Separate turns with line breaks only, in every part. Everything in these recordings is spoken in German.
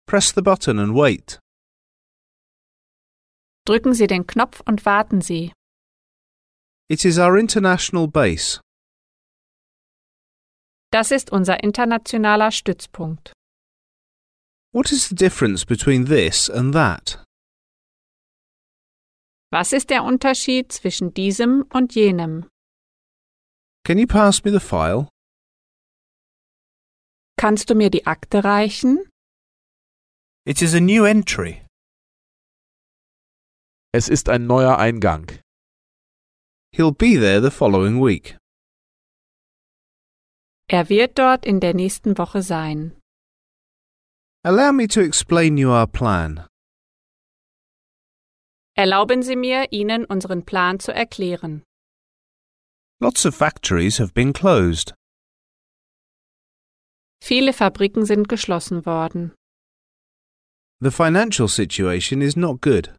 Press the button and wait.
Drücken Sie den Knopf und warten Sie.
It is our international base.
Das ist unser internationaler Stützpunkt.
What is the difference between this and that?
Was ist der Unterschied zwischen diesem und jenem?
Can you pass me the file?
Kannst du mir die Akte reichen?
It is a new entry.
Es ist ein neuer Eingang.
He'll be there the following week.
Er wird dort in der nächsten Woche sein.
Allow me to explain you our plan.
Erlauben Sie mir, Ihnen unseren Plan zu erklären.
Lots of factories have been closed.
Viele Fabriken sind geschlossen worden.
The financial situation is not good.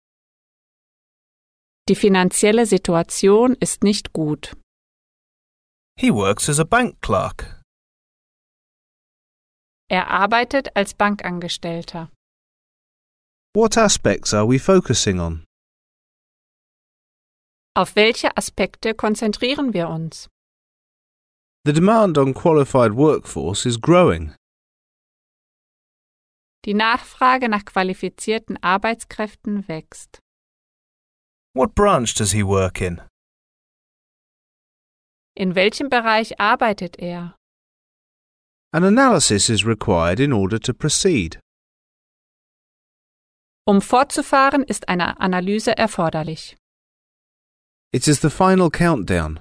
Die finanzielle Situation ist nicht gut.
He works as a bank clerk.
Er arbeitet als Bankangestellter.
What aspects are we focusing on?
Auf welche Aspekte konzentrieren wir uns?
The demand on qualified workforce is growing.
Die Nachfrage nach qualifizierten Arbeitskräften wächst.
What branch does he work in?
In welchem Bereich arbeitet er?
An analysis is required in order to proceed.
Um fortzufahren, ist eine Analyse erforderlich.
It is the final countdown.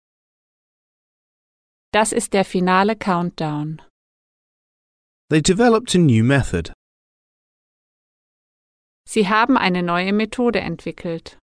Das ist der finale Countdown.
They developed a new method.
Sie haben eine neue Methode entwickelt.